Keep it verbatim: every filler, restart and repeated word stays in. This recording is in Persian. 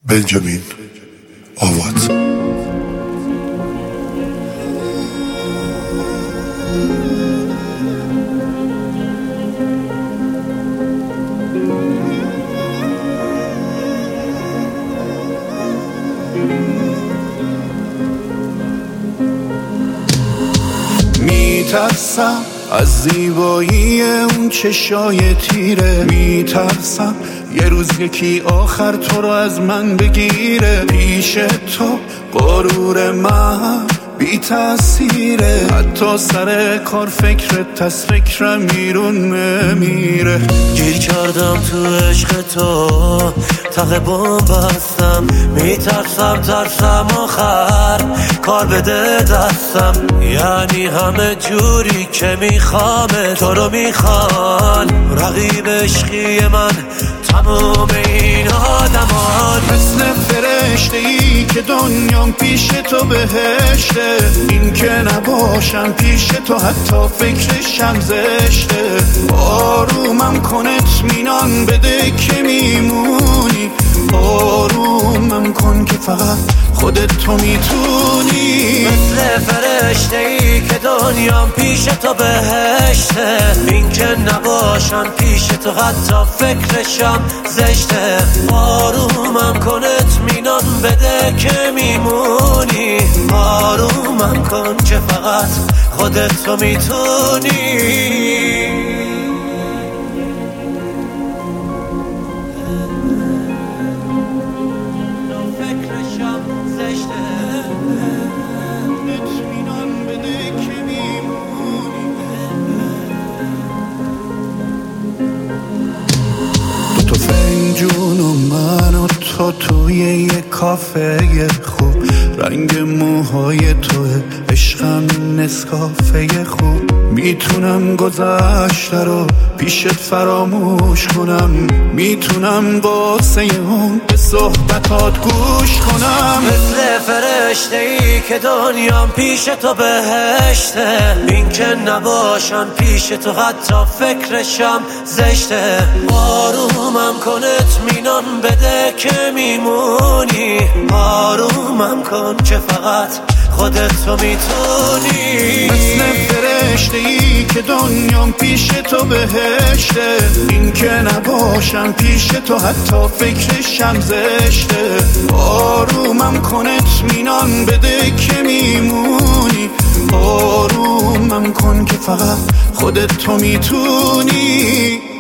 بنجامین آوات. میترسم از زیبایی اون چشای تیره، میترسم یه روز یکی آخر تو رو از من بگیره. پیش تو غرور من بی تأثیره، حتی سر کار فکرت از فکرم بیرون نمیره. گیر کردم تو عشق تو، ته بام بستم، میترسم ترسم آخر کار بده دستم. یعنی همه جوری که میخوام تو رو میخوان، رقیب عشقی من تمام این آدمان. مثل فرشته ای که دنیام پیش تو بهشته، این که نباشم پیش تو حتی فکرشم زشته. آرومم کن اطمینان بده که میمونی، آرومم کن که فقط خودت تو میتونی. مثل فرشته ای که دنیام پیش تو بهشته، این که نباشم پیش تو حتی فکرشم زشته. آرومم کن اطمینان بده که میمونی، آرومم کن که فقط خودت تو میتونی. تو فنجون و من و تو توی یه کافه خوب، رنگ موهای توه عشقم نسکافه خوب. میتونم گذشته رو پیشت فراموش کنم، میتونم قصه اون به صحبتات گوش کنم. مثل فرشته ای که دنیام پیش تو بهشته، این که نباشم پیش تو حتی فکرشم زشته. آرومم کن اطمینان بده که میمونی، آرومم کن که فقط خودت تو میتونی. مثل فرشته ای که دنیام پیش تو بهشته، این که نباشم پیش تو حتی فکرشم زشته. آرومم کن اطمینان بده که میمونی، آرومم کن که فقط خودت تو میتونی.